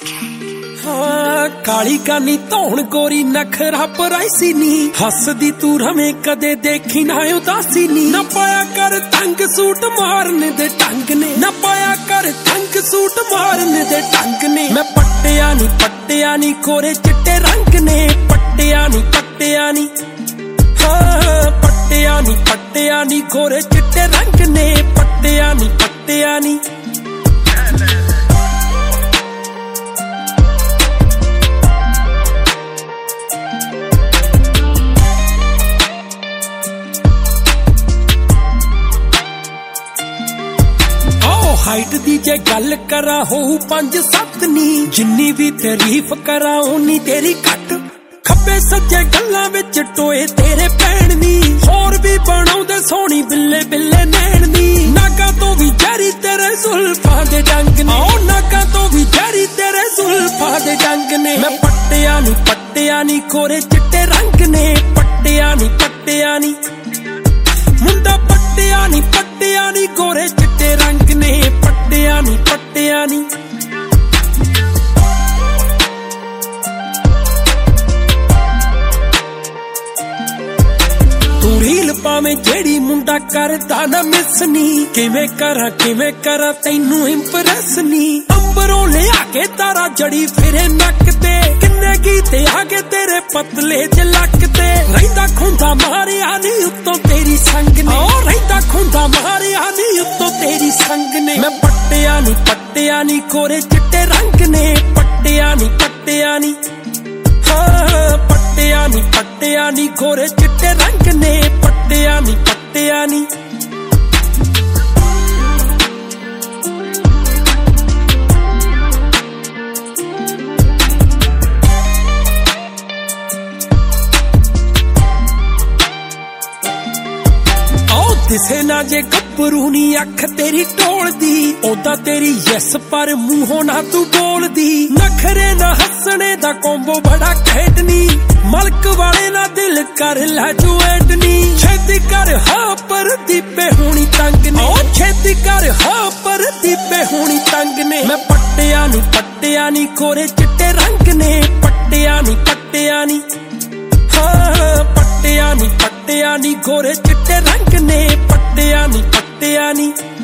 हाँ काली कानी धौन गोरी नखरा पराइसी नी हसदी तू रवे कदे देखी ना उदासी नी ना पाया कर तंग सूट मारने दे ढंग ने ना पाया कर तंग सूट मारने दे ढंग ने मैं पट्टिया नी कोरे चिट्टे रंग ने पट्टिया नी हाँ पट्टिया नी कोरे चिट्टे रंग ने पट्टिया नी हाइट दी जे गल करा हो 5-7 नी जिन्नी भी तारीफ करा उन्नी तेरी घट खब्बे सज्जे गल्लां विच टोए तेरे भैन नी होर भी बनाउंदे सोहनी बिल्ले बिल्ले नैन नी नागा तो भी जरी तेरे जुल्फां दे डंग ने ओ नागा तो भी जरी तेरे जुल्फां दे डंग ने मैं पट्टिया नी कोरे चिट्टे रंग ने पट्टिया नी मुंडा पट्टिया नी कोरे चिट्टे रंग ने पट्टिया नी तू रील पावे जेड़ी मुंडा करदा ना मिस नी किवें करा तैनू इंप्रेस नी अंबरों ले आके तारा जड़ी फिरे नक ते किन्ने गीते आगे तेरे पतले च लक ते रहिंदा खुंदा मारिया नी उत्तों तेरी संग ने ओ रहिंदा खुंदा मारिया नी उत्तों तेरी संग ने मैं पट्टिया नी कोरे चिट्टे रंग ने पट्टिया नी हाँ पट्टिया नी कोरे चिट्टे रंग ने पट्टिया नी दिसे ना जे गब्बरू नी अख तेरी टोल दी ओदा तेरी यस पर मूहों ना तू बोल दी नखरे ना हसने दा कोंबो बड़ा खेडनी मलक वाले ना दिल कर लै जुएटनी छेती कर हाँ पर दीपे होनी तंग ने ओ छेती कर हाँ पर दीपे होनी तंग ने मैं पट्टिया नी कोरे चिट्टे रंग ने पट्टिया नी हाँ पट्टिया नी कोरे चिट्टे रंग ने पट्टिया नी